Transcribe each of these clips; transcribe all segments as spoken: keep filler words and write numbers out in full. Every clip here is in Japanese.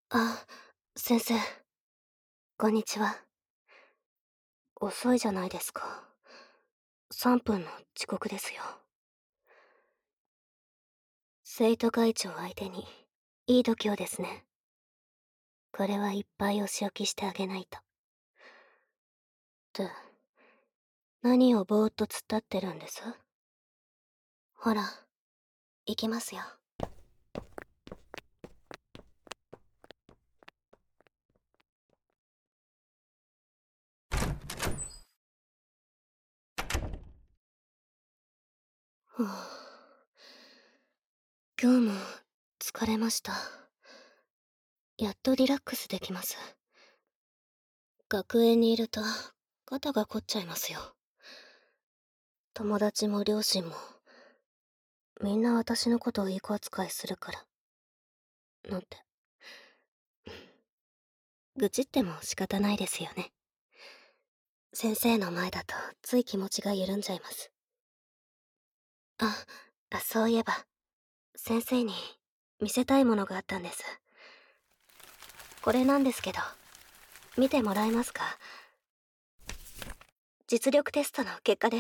あ、先生、こんにちは。遅いじゃないですか。さんぷんの遅刻ですよ。生徒会長相手に、いい度胸ですね。これはいっぱいお仕置きしてあげないと。って、何をぼーっと突っ立ってるんです？ほら、行きますよ。ふぅ。今日も疲れました。やっとリラックスできます。学園にいると肩が凝っちゃいますよ。友達も両親もみんな私のことをいい子扱いするから。なんて。愚痴っても仕方ないですよね。先生の前だとつい気持ちが緩んじゃいます。あ、あ、そういえば、先生に見せたいものがあったんです。これなんですけど、見てもらえますか？実力テストの結果です。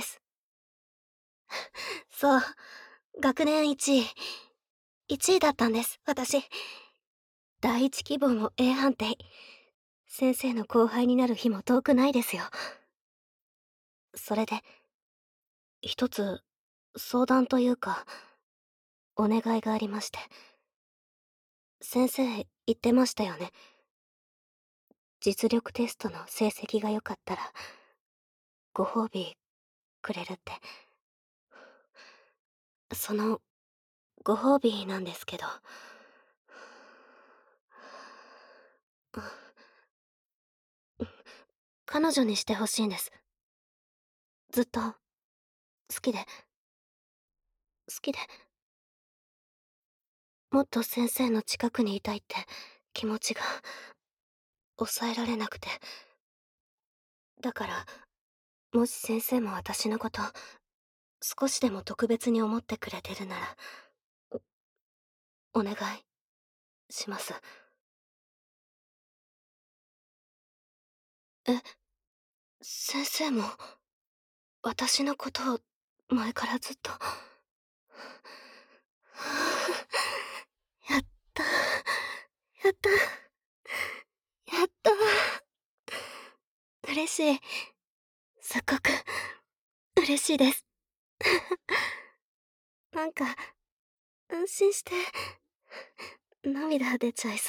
そう、学年いちい。いちいだったんです、私。第一希望も A 判定。先生の後輩になる日も遠くないですよ。それで、一つ、相談というか、お願いがありまして。先生、言ってましたよね。実力テストの成績が良かったら、ご褒美くれるって。その、ご褒美なんですけど。彼女にしてほしいんです。ずっと、好きで、好きで。もっと先生の近くにいたいって気持ちが、抑えられなくて。だから、もし先生も私のこと、少しでも特別に思ってくれてるなら、お、お願い、します。え、先生も、私のことを、前からずっと。やったやったやった嬉しい。すっごく、嬉しいです。なんか、安心して、涙出ちゃいそう。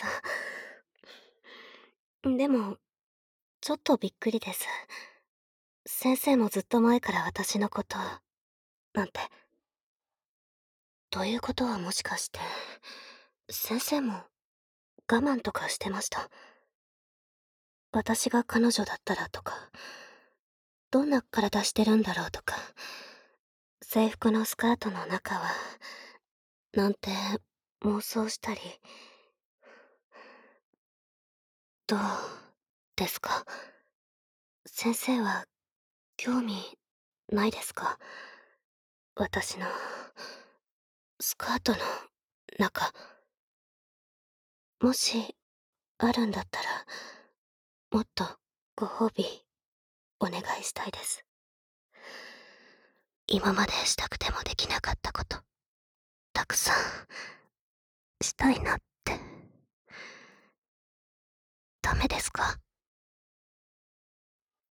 でも、ちょっとびっくりです。先生もずっと前から私のこと、なんて。ということはもしかして、先生も我慢とかしてました？私が彼女だったらとか、どんな体してるんだろうとか、制服のスカートの中は、なんて妄想したり。どうですか？先生は興味ないですか？私のスカートの中。もしあるんだったら、もっとご褒美お願いしたいです。今までしたくてもできなかったこと、たくさんしたいなって。ダメですか？